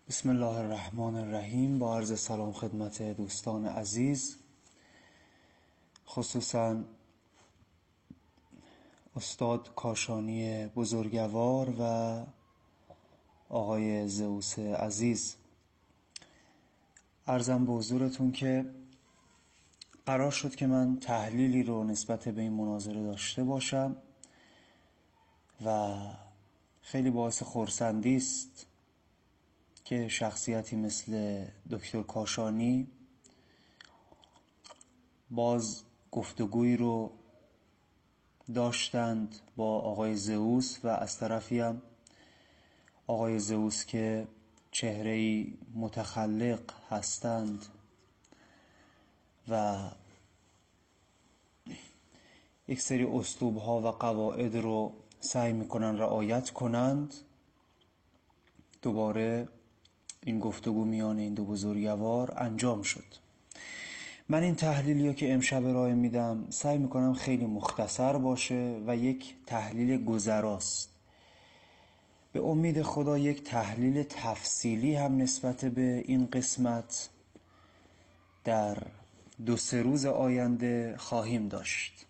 بسم الله الرحمن الرحیم. با عرض سلام خدمت دوستان عزیز، خصوصا استاد کاشانی بزرگوار و آقای زئوس عزیز. عرضم به حضورتون که قرار شد که من تحلیلی رو نسبت به این مناظره داشته باشم و خیلی باعث خرسندی است که شخصیتی مثل دکتر کاشانی باز گفتگویی رو داشتند با آقای زئوس و از طرفی هم آقای زئوس که چهره‌ای متخلق هستند و یک سری اسلوب‌ها و قواعد رو سعی می‌کنن رعایت کنند. دوباره این گفتگو میان این دو بزرگوار انجام شد. من این تحلیلی که امشب ارائه میدم سعی میکنم خیلی مختصر باشه و یک تحلیل گذراست. به امید خدا یک تحلیل تفصیلی هم نسبت به این قسمت در 2-3 روز آینده خواهیم داشت.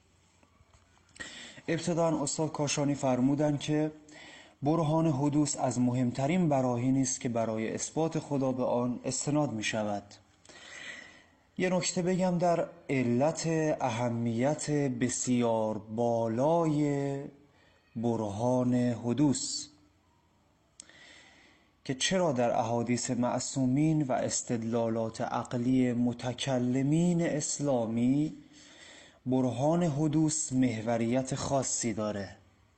ابتداً استاد کاشانی فرمودن که برهان حدوث از مهمترین براهینی است که برای اثبات خدا به آن استناد می شود. یه نکته بگم در علت اهمیت بسیار بالای برهان حدوث که چرا در احادیث معصومین و استدلالات عقلی متکلمین اسلامی برهان حدوث محوریت خاصی داره.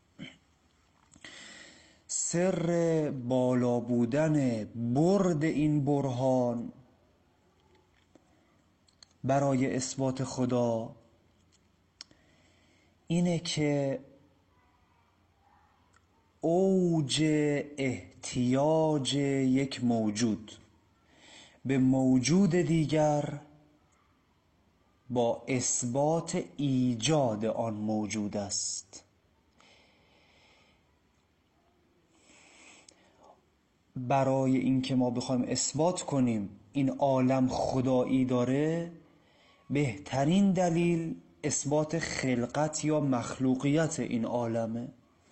سر بالا بودن برد این برهان برای اثبات خدا اینه که اوج احتیاج یک موجود به موجود دیگر با اثبات ایجاد آن موجود است. برای اینکه ما بخوایم اثبات کنیم این عالم خدایی داره، بهترین دلیل اثبات خلقت یا مخلوقیت این عالمه.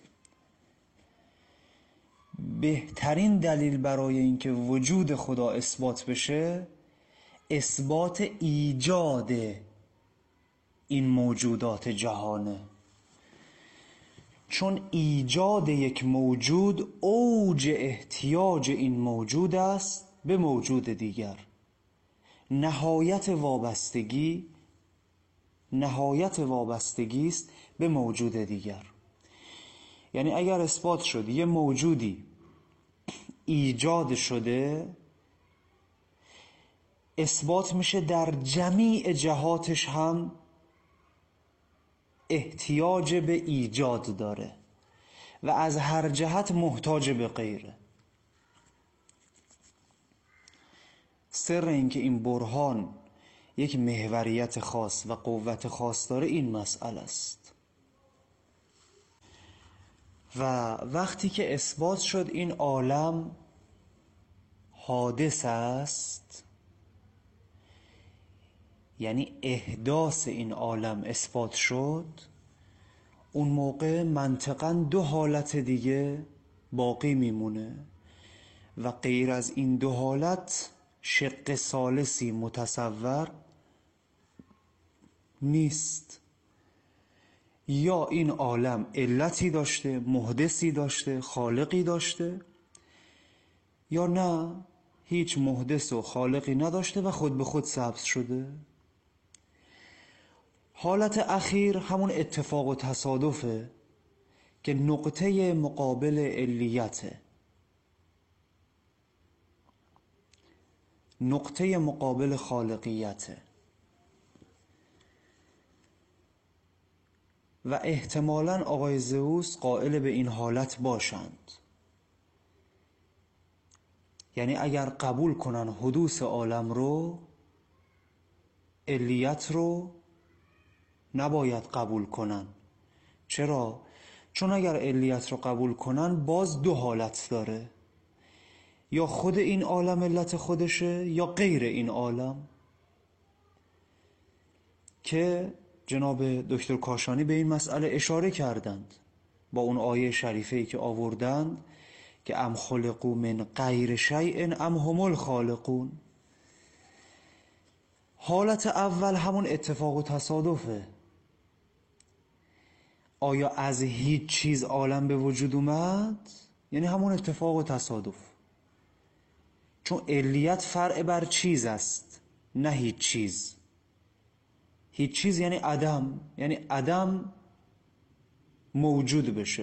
بهترین دلیل برای اینکه وجود خدا اثبات بشه اثبات ایجاد این موجودات جهانه، چون ایجاد یک موجود اوج احتیاج این موجود است به موجود دیگر. نهایت وابستگی است به موجود دیگر. یعنی اگر اثبات شد یه موجودی ایجاد شده، اثبات میشه در جمیع جهاتش هم احتیاج به ایجاد داره و از هر جهت محتاج به غیره. سر این که این برهان یک محوریت خاص و قوت خاص داره این مسئله است. و وقتی که اثبات شد این عالم حادث است، یعنی احداث این عالم اثبات شد، اون موقع منطقاً 2 حالت دیگه باقی میمونه و غیر از این 2 حالت شق ثالثی متصور نیست. یا این عالم علتی داشته، محدثی داشته، خالقی داشته، یا نه هیچ محدث و خالقی نداشته و خود به خود سبز شده. حالت اخیر همون اتفاق و تصادفه که نقطه مقابل علیته، نقطه مقابل خالقیته و احتمالاً آقای زئوس قائل به این حالت باشند. یعنی اگر قبول کنن حدوث عالم رو، علیت رو نباید قبول کنن. چرا؟ چون اگر علیت رو قبول کنن باز 2 حالت داره. یا خود این عالم علت خودشه یا غیر این عالم، که جناب دکتر کاشانی به این مسئله اشاره کردند با اون آیه شریفه‌ای که آوردند که ام خلقوا من غیر شیء ام هم الخالقون. حالت اول همون اتفاق و تصادفه. آیا از هیچ چیز عالم به وجود اومد؟ یعنی همون اتفاق و تصادف، چون علیت فرع بر چیز است، نه هیچ چیز. هیچ چیز یعنی عدم، یعنی عدم موجود بشه،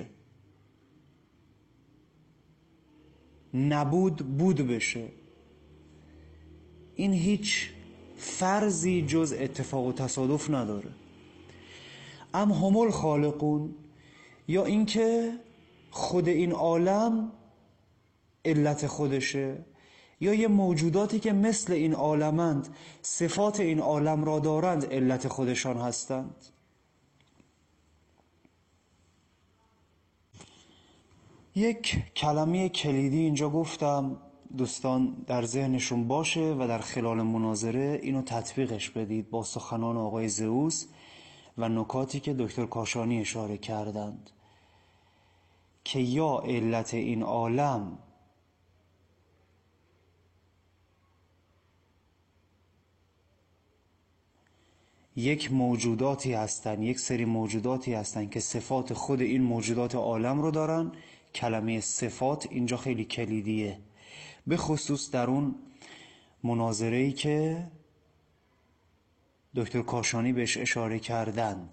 نبود بود بشه. این هیچ فرضی جز اتفاق و تصادف نداره. ام هم الخالقون، یا اینکه خود این عالم علت خودشه، یا یه موجوداتی که مثل این عالمند صفات این عالم را دارند علت خودشان هستند. یک کلمه کلیدی اینجا گفتم، دوستان در ذهنشون باشه و در خلال مناظره اینو تطبیقش بدید با سخنان آقای زئوس و نکاتی که دکتر کاشانی اشاره کردند، که یا علت این عالم یک موجوداتی هستن، یک سری موجوداتی هستن که صفات خود این موجودات عالم رو دارن. کلمه صفات اینجا خیلی کلیدیه، به خصوص در اون مناظره‌ای که دکتر کاشانی بهش اشاره کردند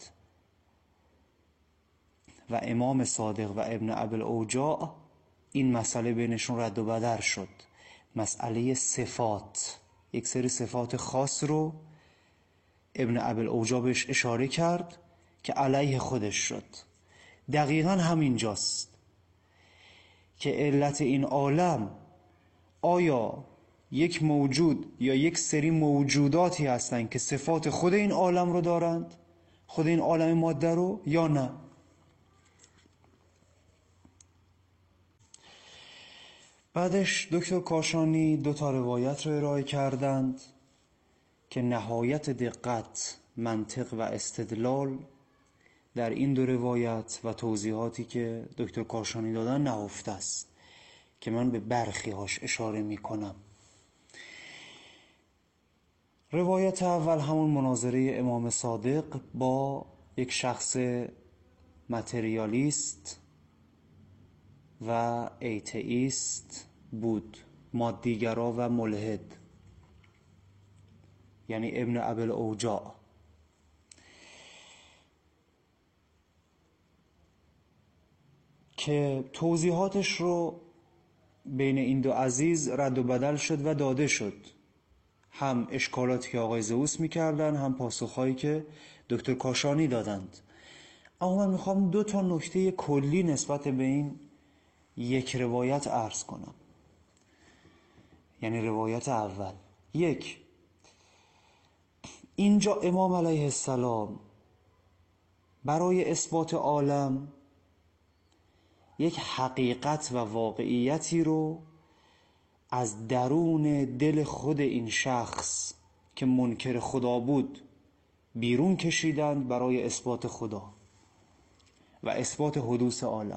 و امام صادق و ابن ابوالأوجاع این مسئله بینشون رد و بدل شد. مسئله صفات، یک سری صفات خاص رو ابن ابوالأوجاع بهش اشاره کرد که علیه خودش شد. دقیقاً همینجاست که علت این عالم آیا یک موجود یا یک سری موجوداتی هستند که صفات خود این عالم رو دارند، خود این عالم ماده رو، یا نه. بعدش دکتر کاشانی 2 روایت رو ارائه کردند که نهایت دقت، منطق و استدلال در این 2 روایت و توضیحاتی که دکتر کاشانی دادن نهفته است که من به برخی هاش اشاره می کنم. روایت اول همون مناظره امام صادق با یک شخص متریالیست و ایتئیست بود، مادیگرا و ملحد، یعنی ابن ابوالأوجاع. که توضیحاتش رو بین این 2 عزیز رد و بدل شد و داده شد، هم اشکالاتی که آقای زئوس میکردن، هم پاسخهایی که دکتر کاشانی دادند. اما من میخوام 2 نکته کلی نسبت به این یک روایت عرض کنم. یعنی روایت اول، 1، اینجا امام علیه السلام برای اثبات عالم یک حقیقت و واقعیتی رو از درون دل خود این شخص که منکر خدا بود بیرون کشیدند برای اثبات خدا و اثبات حدوث عالم.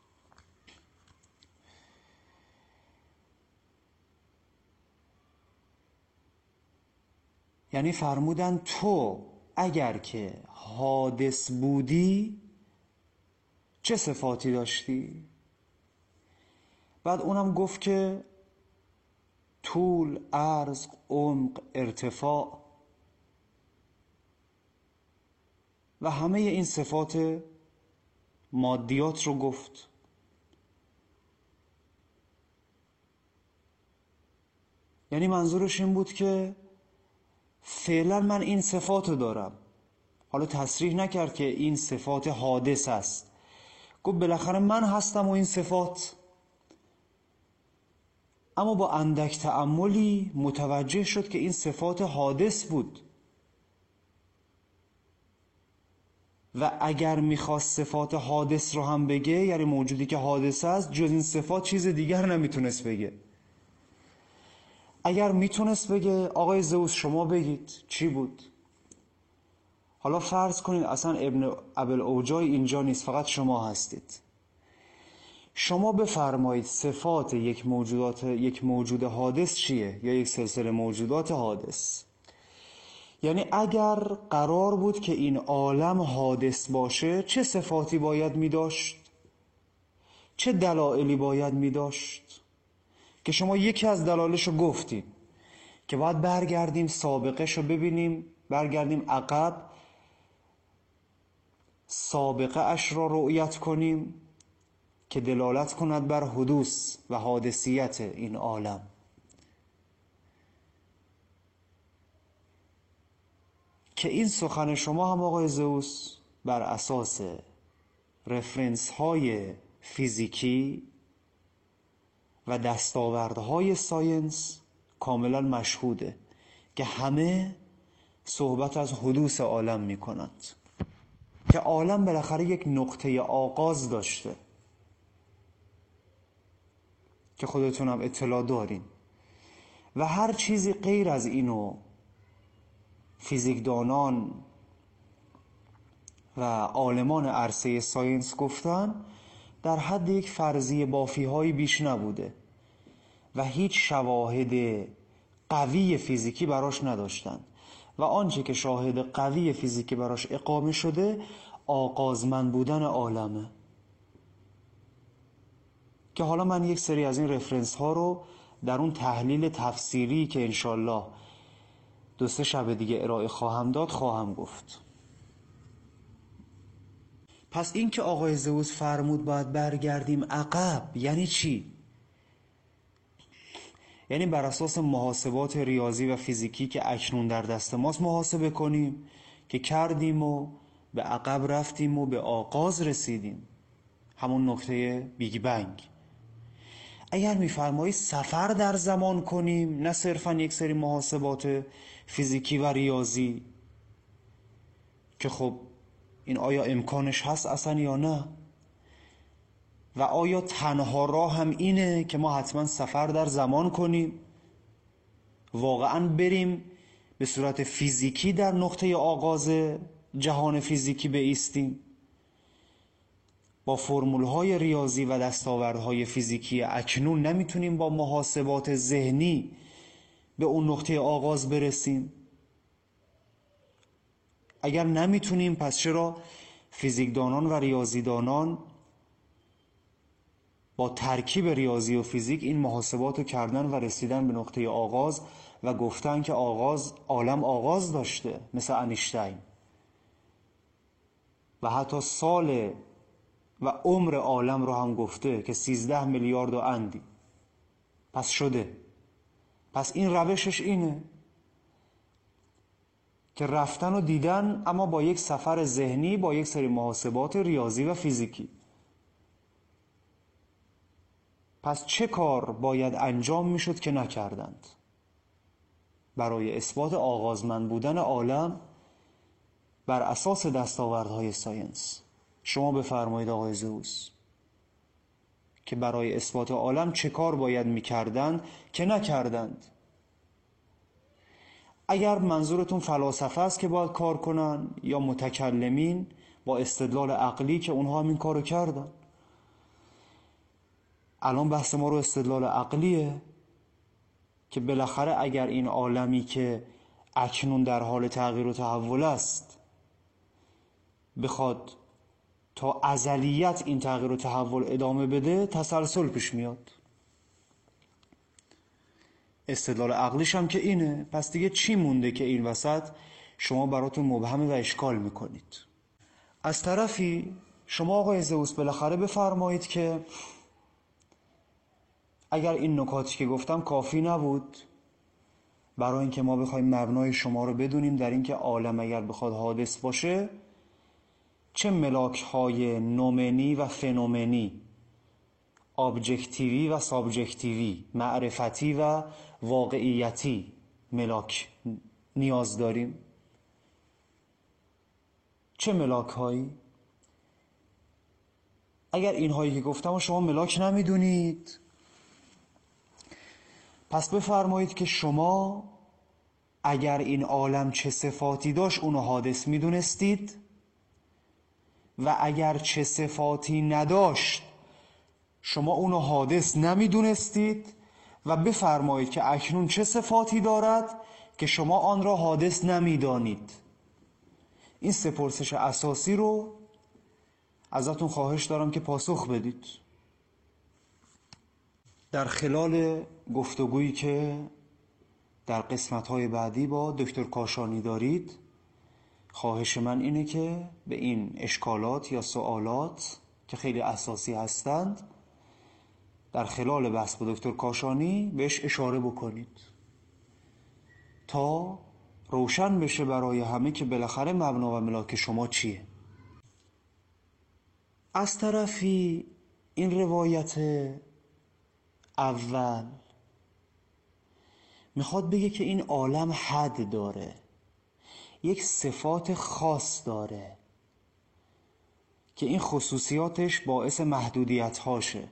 یعنی فرمودن تو اگر که حادث بودی چه صفاتی داشتی؟ بعد اونم گفت که طول، عرض، عمق، ارتفاع و همه این صفات مادیات رو گفت. یعنی منظورش این بود که فعلا من این صفات رو دارم. حالا تصریح نکرد که این صفات حادث است، گفت بالاخره من هستم و این صفات. اما با اندک تأملی متوجه شد که این صفات حادث بود و اگر میخواست صفات حادث رو هم بگه، یعنی موجودی که حادث است، جز این صفات چیز دیگر نمیتونست بگه. اگر میتونست بگه آقای زئوس شما بگید چی بود؟ حالا فرض کنید اصلا ابن ابوالعوجای اینجا نیست، فقط شما هستید. شما بفرمایید صفات یک موجود حادث چیه؟ یا یک سلسله موجودات حادث. یعنی اگر قرار بود که این عالم حادث باشه چه صفاتی باید می داشت؟ چه دلایلی باید می داشت؟ که شما یکی از دلایلشو گفتید که باید برگردیم سابقهشو ببینیم، برگردیم عقب، سابقه اش را رؤیت کنیم که دلالت کند بر حدوث و حادثیت این عالم. که این سخن شما هم آقای زئوس بر اساس رفرنس های فیزیکی و دستاوردهای ساینس کاملا مشهوده که همه صحبت از حدوث عالم می کند، که عالم بالاخره یک نقطه آغاز داشته که خودتون هم اطلاع دارین و هر چیزی غیر از اینو فیزیکدانان و عالمان عرصه ساینس گفتن در حد یک فرضیه بافی هایی بیش نبوده و هیچ شواهد قوی فیزیکی براش نداشتن و آنچه که شاهد قوی فیزیکی براش اقامه شده آغازمند بودن عالمه. که حالا من یک سری از این رفرنس ها رو در اون تحلیل تفسیری که انشالله 2-3 شب دیگه ارائه خواهم داد خواهم گفت. پس این که آقای زئوس فرمود باید برگردیم عقب یعنی چی؟ یعنی بر اساس محاسبات ریاضی و فیزیکی که اکنون در دست ماست محاسبه کنیم که کردیم و به عقب رفتیم و به آغاز رسیدیم، همون نقطه بیگ بنگ. اگر میفرمایید سفر در زمان کنیم، نه صرفا یک سری محاسبات فیزیکی و ریاضی، که خب این آیا امکانش هست اصلا یا نه؟ و آیا تنها راه هم اینه که ما حتما سفر در زمان کنیم، واقعا بریم به صورت فیزیکی در نقطه آغاز جهان فیزیکی بایستیم؟ با فرمولهای ریاضی و دستاوردهای فیزیکی اکنون نمیتونیم با محاسبات ذهنی به اون نقطه آغاز برسیم؟ اگر نمیتونیم پس چرا فیزیکدانان و ریاضیدانان با ترکیب ریاضی و فیزیک این محاسبات رو کردن و رسیدن به نقطه آغاز و گفتن که عالم آغاز داشته، مثل انیشتین، و حتی سال و عمر عالم رو هم گفته که 13 میلیارد و اندی. پس شده. پس این روشش اینه که رفتن و دیدن، اما با یک سفر ذهنی، با یک سری محاسبات ریاضی و فیزیکی. پس چه کار باید انجام میشد که نکردند برای اثبات آغازمند بودن عالم بر اساس دستاوردهای ساینس؟ شما بفرمایید آقای زئوس که برای اثبات عالم چه کار باید میکردند که نکردند. اگر منظورتون فلاسفه است که باید کار کنن، یا متکلمین با استدلال عقلی که اونها هم این کارو کردن. الان بحث ما رو استدلال عقلیه که بالاخره اگر این عالمی که اکنون در حال تغییر و تحول است بخواد تا ازلیت این تغییر و تحول ادامه بده، تسلسل پیش میاد. استدلال عقلیش هم که اینه. پس دیگه چی مونده که این وسط شما براتون مبهمه و اشکال میکنید؟ از طرفی شما آقای زئوس بالاخره بفرمایید که اگر این نکاتی که گفتم کافی نبود برای اینکه ما بخوایم مبنای شما رو بدونیم در اینکه عالم اگر بخواد حادث باشه چه ملاک‌های نومنی و فنومنی، ابجکتیوی و سابجکتیوی، معرفتی و واقعیتی ملاک نیاز داریم؟ چه ملاک‌هایی؟ اگر اینهایی که گفتم و شما ملاک نمیدونید، پس بفرمایید که شما اگر این عالم چه صفاتی داشت اونو حادث میدونستید و اگر چه صفاتی نداشت شما اونو حادث نمیدونستید و بفرمایید که اکنون چه صفاتی دارد که شما آن را حادث نمیدانید. این سه پرسش اساسی رو ازتون خواهش دارم که پاسخ بدید. در خلال گفتگویی که در قسمت‌های بعدی با دکتر کاشانی دارید، خواهش من اینه که به این اشکالات یا سوالات که خیلی اساسی هستند در خلال بحث با دکتر کاشانی بهش اشاره بکنید تا روشن بشه برای همه که بالاخره مبنا و ملاک شما چیه. از طرفی این روایت اول میخواد بگه که این عالم حد داره، یک صفات خاص داره که این خصوصیاتش باعث محدودیت هاشه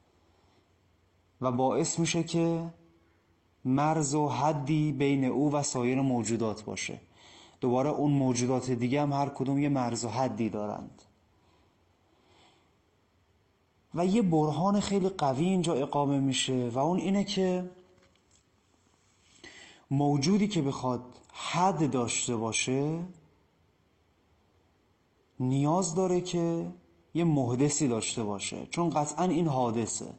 و باعث میشه که مرز و حدی بین او و سایر موجودات باشه. دوباره اون موجودات دیگه هم هر کدوم یه مرز و حدی دارند و یه برهان خیلی قوی اینجا اقامه میشه و اون اینه که موجودی که بخواد حد داشته باشه نیاز داره که یه محدثی داشته باشه، چون قطعا این حادثه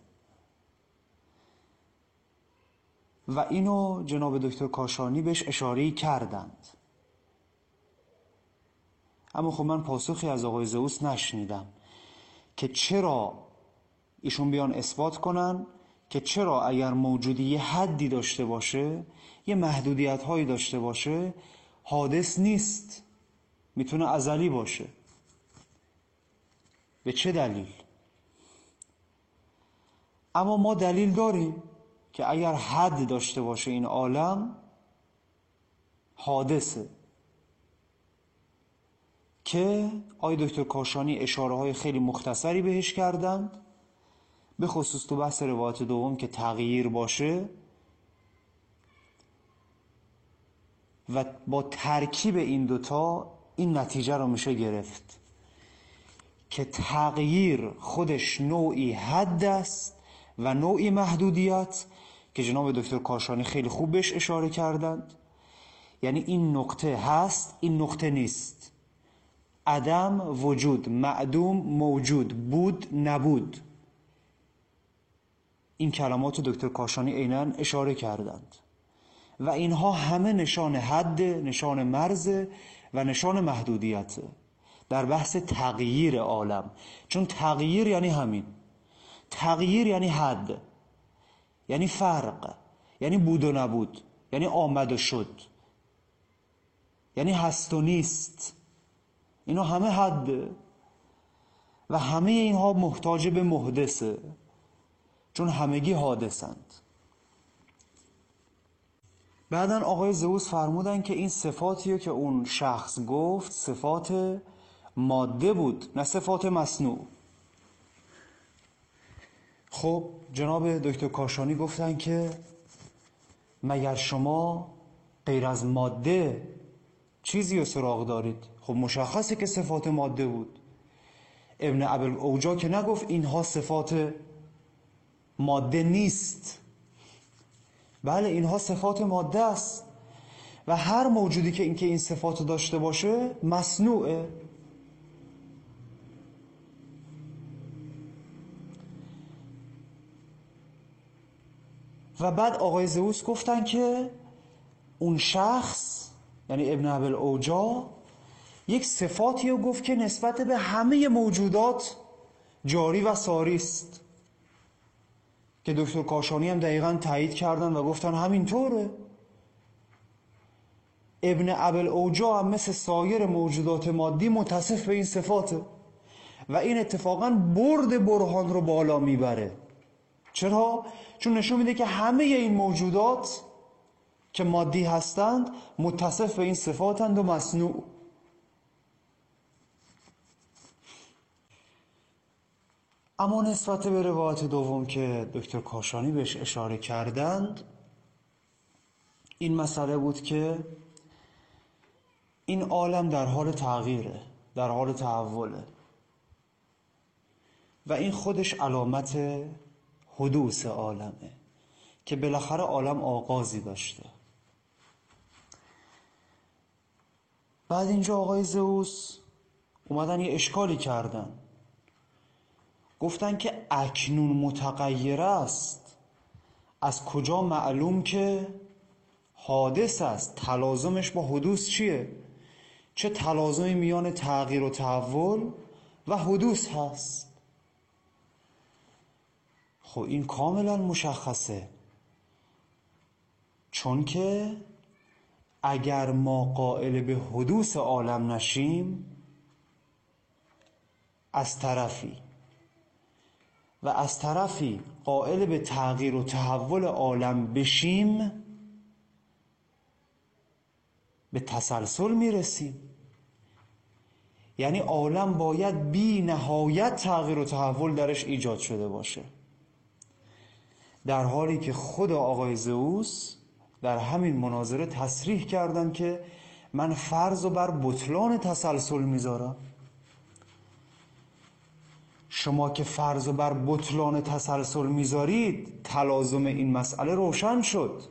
و اینو جناب دکتر کاشانی بهش اشاره‌ای کردند. اما خب من پاسخی از آقای زئوس نشنیدم که چرا ایشون بیان اثبات کنن که چرا اگر موجودی یه حدی داشته باشه، یه محدودیت هایی داشته باشه، حادث نیست، میتونه ازلی باشه. به چه دلیل؟ اما ما دلیل داریم که اگر حد داشته باشه این عالم حادثه، که آقای دکتر کاشانی اشاره های خیلی مختصری بهش کردند، به خصوص تو بحث روایت دوم که تغییر باشه و با ترکیب این دوتا این نتیجه رو میشه گرفت که تغییر خودش نوعی حد است و نوعی محدودیت که جناب دکتر کاشانی خیلی خوب بهش اشاره کردند. یعنی این نقطه هست، این نقطه نیست، عدم وجود، معدوم موجود، بود نبود. این کلمات دکتر کاشانی عیناً اشاره کردند و اینها همه نشان حد، نشان مرز و نشان محدودیت در بحث تغییر عالم. چون تغییر یعنی همین، تغییر یعنی حد، یعنی فرق، یعنی بود و نبود، یعنی آمد و شد، یعنی هست و نیست. اینا همه حد و همه اینها محتاج به محدثه، چون همگی حادثند. بعدن آقای زئوس فرمودن که این صفاتیه که اون شخص گفت صفات ماده بود، نه صفات مصنوع. خب جناب دکتر کاشانی گفتن که مگر شما غیر از ماده چیزی رو سراغ دارید؟ خب مشخصه که صفات ماده بود. ابن ابوالعوجا که نگفت اینها صفات ماده نیست؟ بله، اینها صفات ماده است و هر موجودی که این صفات داشته باشه مصنوعه. و بعد آقای زئوس گفتن که اون شخص یعنی ابن ابوالعوجا یک صفاتی رو گفت که نسبت به همه موجودات جاری و ساری است، که دکتر کاشانی هم دقیقاً تایید کردن و گفتن همینطوره. ابن ابوالعوجا هم مثل سایر موجودات مادی متصف به این صفاته و این اتفاقاً برهان رو بالا میبره. چرا؟ چون نشون میده که همه این موجودات که مادی هستند متصف به این صفاتند و مصنوع. اما نسبت به روایت دوم که دکتر کاشانی بهش اشاره کردند، این مسئله بود که این عالم در حال تغییره، در حال تحوله و این خودش علامت حدوث عالمه که بالاخره عالم آغازی داشته. بعد اینجا آقای زئوس اومدن یه اشکالی کردن، گفتن که اکنون متغیر است، از کجا معلوم که حادث است؟ تلازمش با حدوث چیه؟ چه تلازمی میان تغییر و تحول و حدوث هست؟ خب این کاملا مشخصه، چون که اگر ما قائل به حدوث عالم نشیم از طرفی و از طرفی قائل به تغییر و تحول عالم بشیم، به تسلسل میرسیم. یعنی عالم باید بی نهایت تغییر و تحول درش ایجاد شده باشه، در حالی که خود آقای زئوس در همین مناظره تصریح کردن که من فرض رو بر بطلان تسلسل میذارم. شما که فرض رو بر بطلان تسلسل میذارید، تلازم این مسئله روشن شد،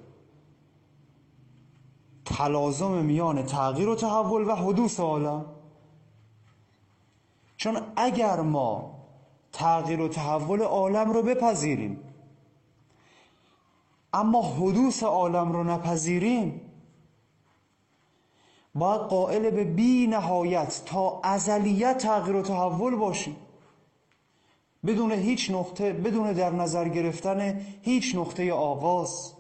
تلازم میان تغییر و تحول و حدوث عالم. چون اگر ما تغییر و تحول عالم رو بپذیریم اما حدوث عالم رو نپذیریم، باید قائل به بی نهایت تا ازلیت تغییر و تحول باشیم، بدون هیچ نقطه، بدون در نظر گرفتن هیچ نقطه آغاز.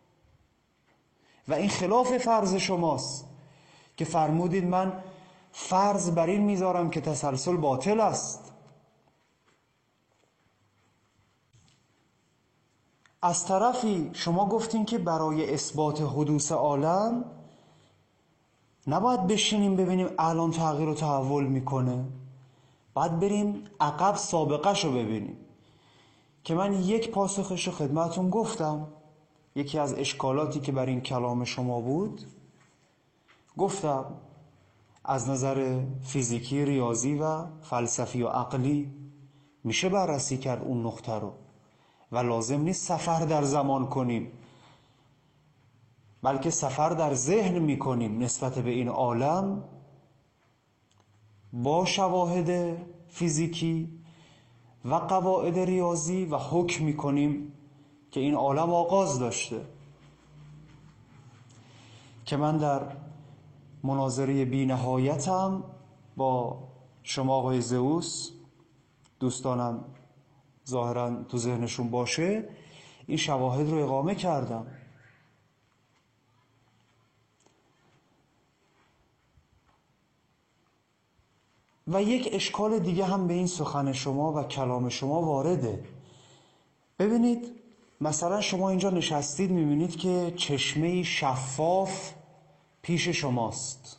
و این خلاف فرض شماست که فرمودید من فرض بر این میذارم که تسلسل باطل است. از طرفی شما گفتین که برای اثبات حدوث عالم نباید بشینیم ببینیم الان تغییر و تحول میکنه، باید بریم عقب سابقه‌شو ببینیم. که من یک پاسخش رو خدمتون گفتم، یکی از اشکالاتی که بر این کلام شما بود گفتم از نظر فیزیکی، ریاضی و فلسفی و عقلی میشه بررسی کرد اون نقطه رو و لازم نیست سفر در زمان کنیم، بلکه سفر در ذهن میکنیم نسبت به این عالم با شواهد فیزیکی و قواعد ریاضی و حکم میکنیم که این عالم آغاز داشته. که من در مناظره بی نهایتم با شما آقای زئوس، دوستانم ظاهرا تو ذهنشون باشه، این شواهد رو اقامه کردم. و یک اشکال دیگه هم به این سخن شما و کلام شما وارده. ببینید مثلا شما اینجا نشستید میبینید که چشمه شفاف پیش شماست.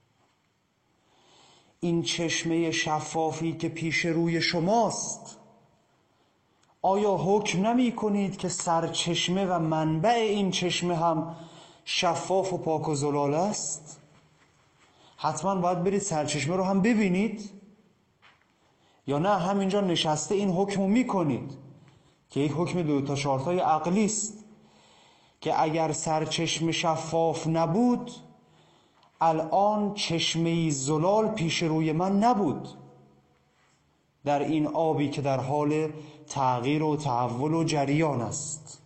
این چشمه شفافی که پیش روی شماست، آیا حکم نمی کنید که سرچشمه و منبع این چشمه هم شفاف و پاک و زلال است؟ حتما باید برید سرچشمه رو هم ببینید، یا نه همینجا نشسته این حکم رو می کنید که یک حکم 2 تا 4 تای عقلی است که اگر سرچشمه شفاف نبود الان چشمه زلال پیش روی من نبود در این آبی که در حال تغییر و تحول و جریان است.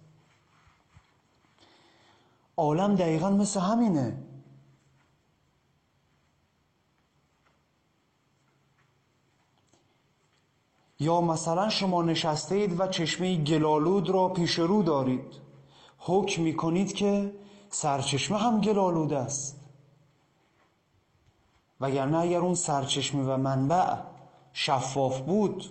عالم دقیقاً مثل همینه. یا مثلا شما نشسته اید و چشمه گلالود را پیش رو دارید، حکم میکنید که سرچشمه هم گلالود است، وگرنه اگر اون سرچشمه و منبع شفاف بود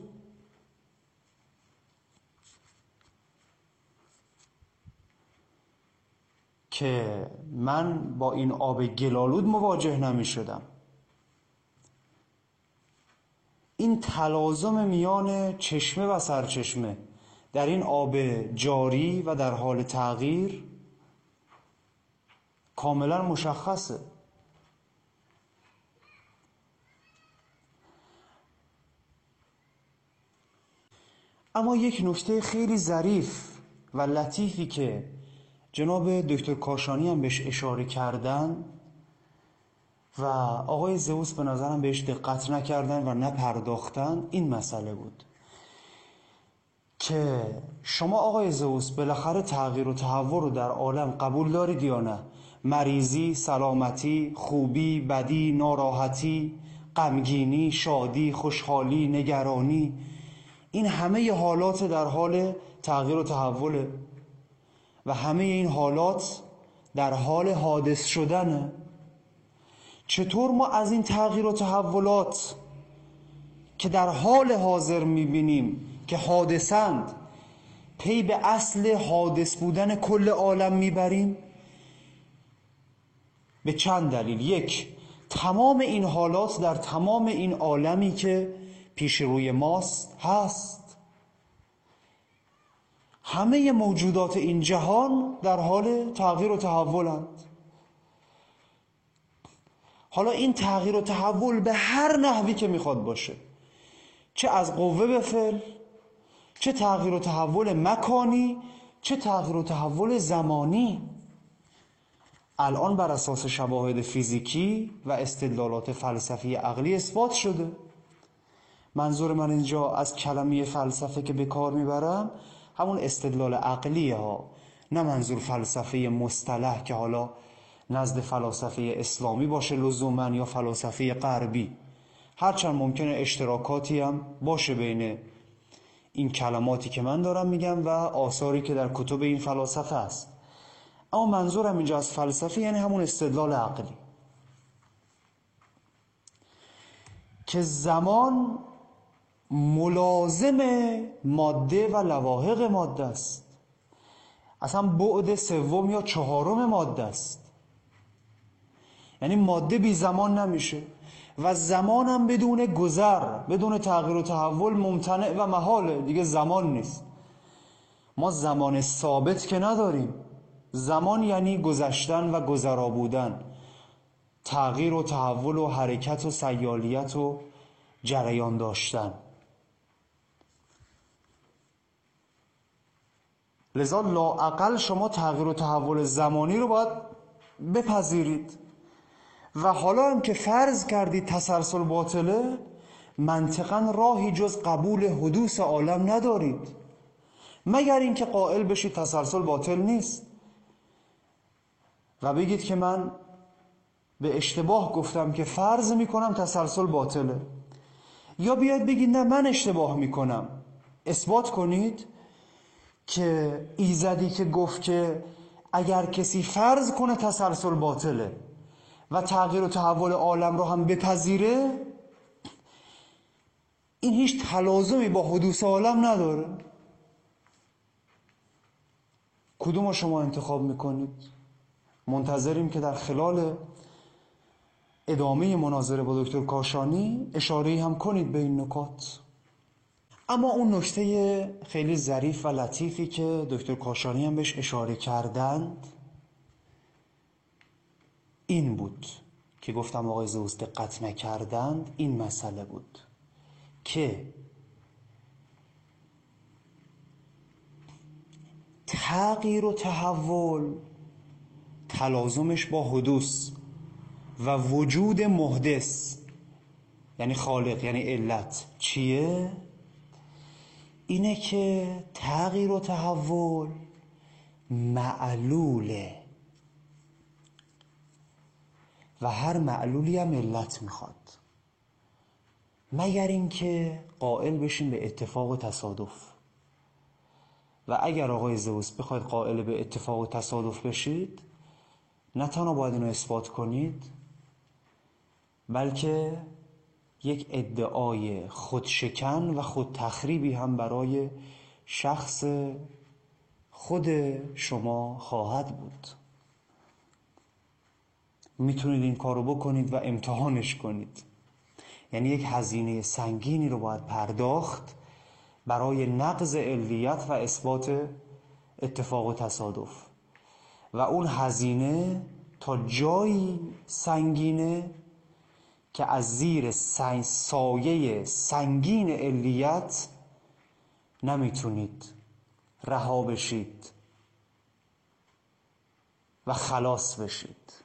که من با این آب گلالود مواجه نمی شدم. این تلازم میان چشمه و سرچشمه در این آب جاری و در حال تغییر کاملا مشخصه. اما یک نکته خیلی ظریف و لطیفی که جناب دکتر کاشانی هم بهش اشاره کردن و آقای زئوس به نظرم بهش دقت نکردن و نپرداختن، این مسئله بود که شما آقای زئوس بالاخره تغییر و تحول رو در عالم قبول دارید یا نه؟ مریضی، سلامتی، خوبی، بدی، ناراحتی، غمگینی، شادی، خوشحالی، نگرانی، این همه حالات در حال تغییر و تحوله و همه این حالات در حال حادث شدنه. چطور ما از این تغییر و تحولات که در حال حاضر میبینیم که حادثند پی به اصل حادث بودن کل عالم میبریم؟ به چند دلیل. یک، تمام این حالات در تمام این عالمی که پیش روی ماست هست. همه موجودات این جهان در حال تغییر و تحولند. حالا این تغییر و تحول به هر نحوی که میخواد باشه، چه از قوه به فعل، چه تغییر و تحول مکانی، چه تغییر و تحول زمانی، الان بر اساس شواهد فیزیکی و استدلالات فلسفی عقلی اثبات شده. منظور من اینجا از کلمه فلسفه که به کار میبرم همون استدلال عقلیه ها، نه منظور فلسفه مصطلح که حالا نزد فلاسفه اسلامی باشه لزوما یا فلاسفه غربی، هرچند ممکنه اشتراکاتی هم باشه بین این کلماتی که من دارم میگم و آثاری که در کتب این فلاسفه است. اما منظورم اینجا از فلسفه یعنی همون استدلال عقلی که زمان ملازم ماده و لواحق ماده است، اصلا بعد سوم یا چهارم ماده است. یعنی ماده بی زمان نمیشه و زمان هم بدون گذر، بدون تغییر و تحول ممتنع و محاله، دیگه زمان نیست. ما زمان ثابت که نداریم. زمان یعنی گذشتن و گذرا بودن، تغییر و تحول و حرکت و سیالیت و جریان داشتن. لذا لااقل شما تغییر و تحول زمانی رو باید بپذیرید. و حالا هم که فرض کردید تسلسل باطله، منطقاً راهی جز قبول حدوث عالم ندارید، مگر اینکه قائل بشید تسلسل باطل نیست و بگید که من به اشتباه گفتم که فرض میکنم تسلسل باطله، یا بیاید بگید نه من اشتباه میکنم. اثبات کنید که ایزدی که گفت که اگر کسی فرض کنه تسلسل باطله و تغییر و تحول عالم رو هم بپذیره، این هیچ تلازمی با حدوث عالم نداره. کدوم رو شما انتخاب میکنید؟ منتظریم که در خلال ادامه مناظره با دکتر کاشانی اشاره‌ای هم کنید به این نکات. اما اون نکته خیلی ظریف و لطیفی که دکتر کاشانی هم بهش اشاره کردند این بود که گفتم آقای زئوس دقت نکردند. این مسئله بود که تغییر و تحول تلازمش با حدوث و وجود محدث یعنی خالق یعنی علت چیه؟ اینه که تغییر و تحول معلوله و هر معلولی هم علت میخواد، مگر اینکه قائل بشین به اتفاق و تصادف. و اگر آقای زئوس بخواید قائل به اتفاق و تصادف بشید، نه تنها باید اینو اثبات کنید، بلکه یک ادعای خودشکن و خود تخریبی هم برای شخص خود شما خواهد بود. میتونید این کارو بکنید و امتحانش کنید. یعنی یک هزینه سنگینی رو باید پرداخت برای نقض علیت و اثبات اتفاق و تصادف، و اون هزینه تا جایی سنگینه که از زیر سایه سنگین علیت نمیتونید رها بشید و خلاص بشید.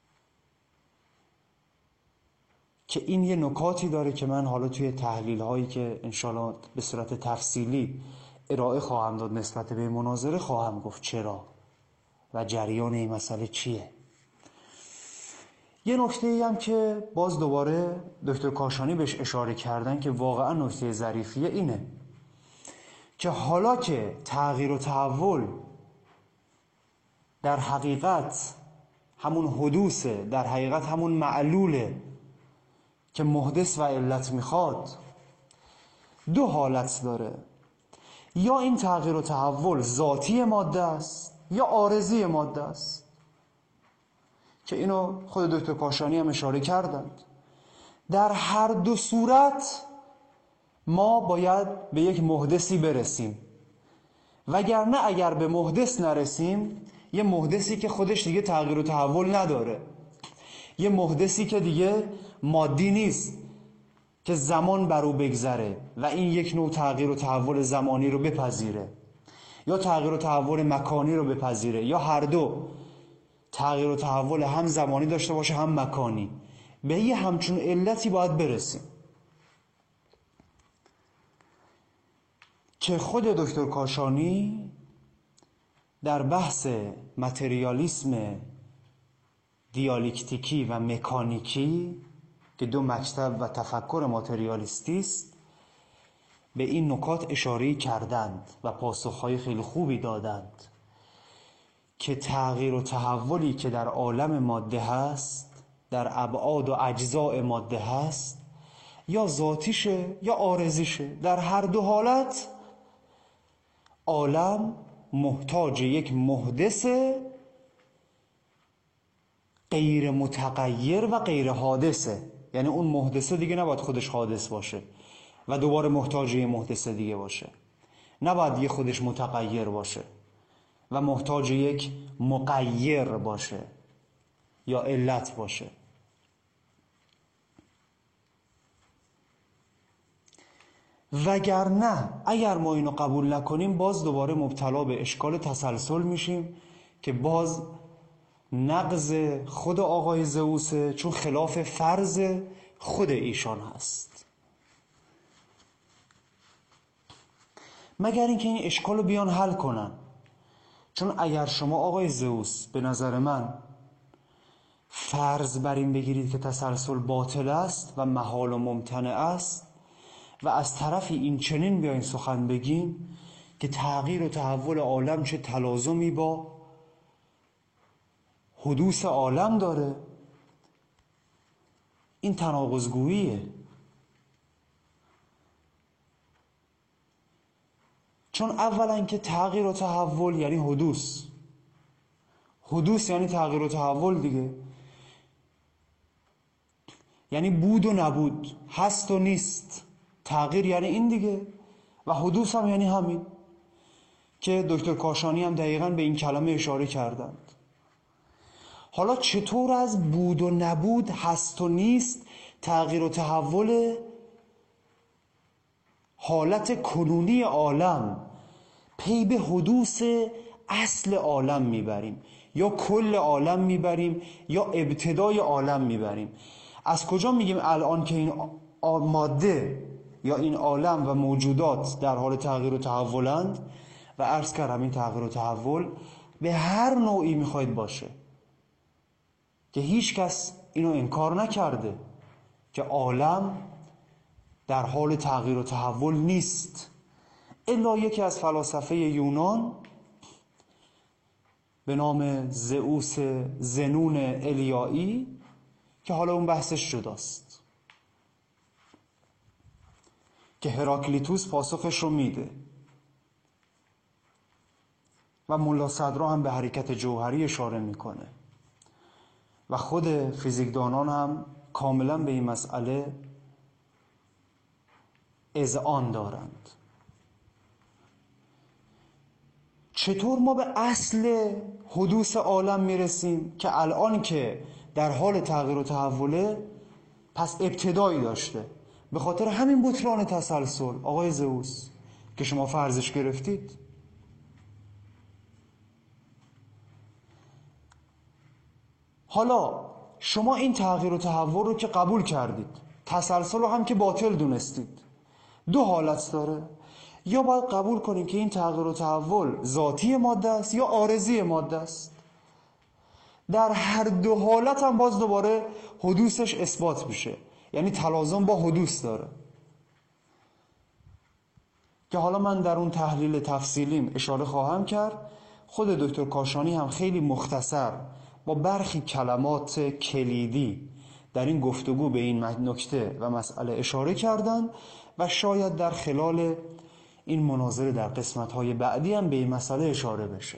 که این یه نکاتی داره که من حالا توی تحلیل هایی که انشالله به صورت تفصیلی ارائه خواهم داد نسبت به مناظره خواهم گفت چرا و جریان این مسئله چیه. یه نکته‌ای هم که باز دوباره دکتر کاشانی بهش اشاره کردن که واقعا نکته ظریفیه اینه که حالا که تغییر و تحول در حقیقت همون حدوثه، در حقیقت همون معلوله که محدث و علت میخواد، دو حالت داره: یا این تغییر و تحول ذاتی ماده است یا عارضی ماده است، که اینو خود دکتر کاشانی هم اشاره کردند. در هر دو صورت ما باید به یک محدثی برسیم، وگرنه اگر به محدث نرسیم، یه محدثی که خودش دیگه تغییر و تحول نداره، یه محدثی که دیگه مادی نیست که زمان بر او بگذره و این یک نوع تغییر و تحول زمانی رو بپذیره یا تغییر و تحول مکانی رو بپذیره یا هر دو تغییر و تحول هم زمانی داشته باشه هم مکانی، به یه همچون علتی باید برسیم که خود دکتر کاشانی در بحث متریالیسم دیالکتیکی و مکانیکی که دو مکتب و تفکر ماتریالیستی است به این نکات اشاره کردند و پاسخهای خیلی خوبی دادند که تغییر و تحولی که در عالم ماده هست، در ابعاد و اجزاء ماده هست، یا ذاتیشه یا عارضیشه. در هر دو حالت عالم محتاج یک محدث غیر متغیر و غیر حادثه، یعنی اون محدثه دیگه نباید خودش حادث باشه و دوباره محتاج یه محدث دیگه باشه، نباید یه خودش متغیر باشه و محتاج یک مغیر باشه یا علت باشه. وگرنه اگر ما اینو قبول نکنیم باز دوباره مبتلا به اشکال تسلسل میشیم که باز نقض خود آقای زئوسه، چون خلاف فرض خود ایشان هست. مگر اینکه این اشکال رو بیان حل کنن، چون اگر شما آقای زئوس به نظر من فرض بر این بگیرید که تسلسل باطل است و محال و ممتنع است و از طرفی این چنین بیاین سخن بگیم که تغییر و تحول عالم چه تلازمی با حدوث عالم داره، این تناقض‌گوییه. چون اولا که تغییر و تحول یعنی حدوث، حدوث یعنی تغییر و تحول دیگه، یعنی بود و نبود، هست و نیست. تغییر یعنی این دیگه و حدوث هم یعنی همین که دکتر کاشانی هم دقیقاً به این کلمه اشاره کردند. حالا چطور از بود و نبود، هست و نیست، تغییر و تحول حالت کنونی عالم پی به حدوث اصل عالم میبریم یا کل عالم میبریم یا ابتدای عالم میبریم؟ از کجا میگیم الان که این ماده یا این عالم و موجودات در حال تغییر و تحولند؟ و عرض کردم این تغییر و تحول به هر نوعی میخواید باشه که هیچ کس اینو انکار نکرده که عالم در حال تغییر و تحول نیست، الا یکی از فلاسفه یونان به نام زئوس زنون الیایی که حالا اون بحثش جداست، که هراکلیتوس پاسخش رو میده و ملا صدرا هم به حرکت جوهری اشاره میکنه و خود فیزیکدانان هم کاملا به این مسئله اذعان دارند. چطور ما به اصل حدوث عالم میرسیم که الان که در حال تغییر و تحوله پس ابتدایی داشته؟ به خاطر همین بطلان تسلسل آقای زئوس که شما فرضش گرفتید. حالا شما این تغییر و تحول رو که قبول کردید، تسلسل رو هم که باطل دونستید، دو حالت داره. یا باید قبول کنیم که این تغییر و تحول ذاتی ماده است یا عارضی ماده است. در هر دو حالت هم باز دوباره حدوثش اثبات میشه، یعنی تلازم با حدوث داره، که حالا من در اون تحلیل تفصیلیم اشاره خواهم کرد. خود دکتر کاشانی هم خیلی مختصر با برخی کلمات کلیدی در این گفتگو به این نکته و مسئله اشاره کردن و شاید در خلال این مناظره در قسمت‌های بعدی هم به این مسئله اشاره بشه.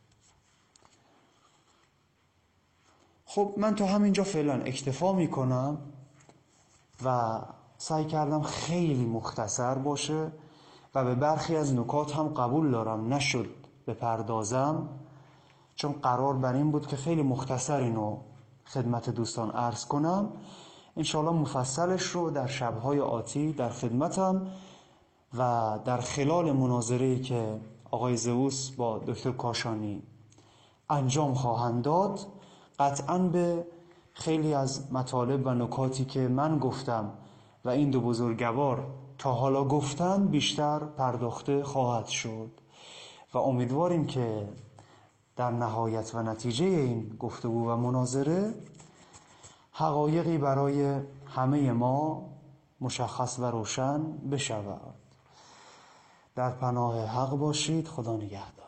خب من تا همینجا فعلا اکتفا میکنم و سعی کردم خیلی مختصر باشه و به برخی از نکات هم قبول دارم نشد بپردازم، چون قرار بر این بود که خیلی مختصر اینو خدمت دوستان عرض کنم. انشاءالله مفصلش رو در شب‌های آتی در خدمتم و در خلال مناظره‌ای که آقای زئوس با دکتر کاشانی انجام خواهند داد قطعاً به خیلی از مطالب و نکاتی که من گفتم و این دو بزرگوار تا حالا گفتن بیشتر پرداخته خواهد شد و امیدواریم که در نهایت و نتیجه این گفتگو و مناظره حقایقی برای همه ما مشخص و روشن بشود. در پناه حق باشید. خدا نگهدار.